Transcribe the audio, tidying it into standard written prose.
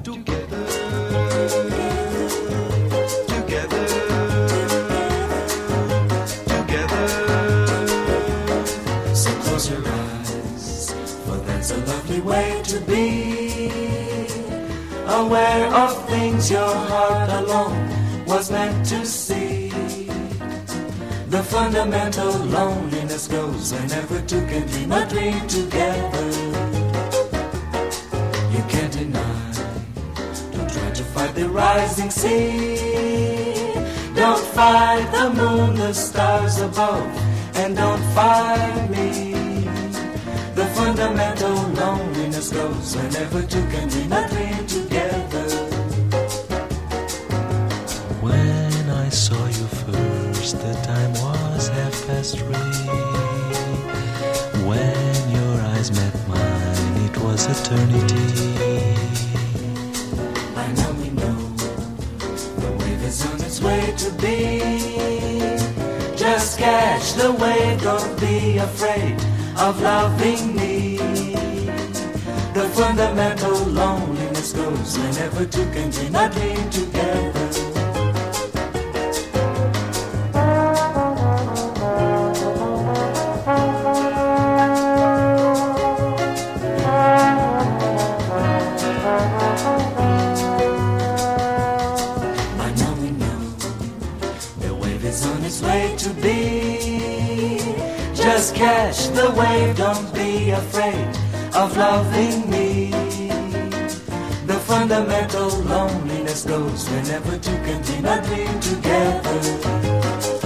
together, together, together. So close your eyes, for that's a lovely way to be, aware of things your heart alone was meant to see. The fundamental loneliness goes whenever two can dream a dream together. You can't deny, don't try to fight the rising sea. Don't fight the moon, the stars above, and don't fight me. The fundamental loneliness goes whenever two can dream a dream together. When I saw you first, the time was 3:30. When your eyes met mine, it was eternity. By now we know the wave is on its way to be. Just catch the wave, don't be afraid of loving me. The fundamental loneliness goes whenever two can dream a dream together. By now we know the wave is on its way to be. Just catch the wave, don't be afraid of loving me. The fundamental loneliness goes whenever two can dream a dream together.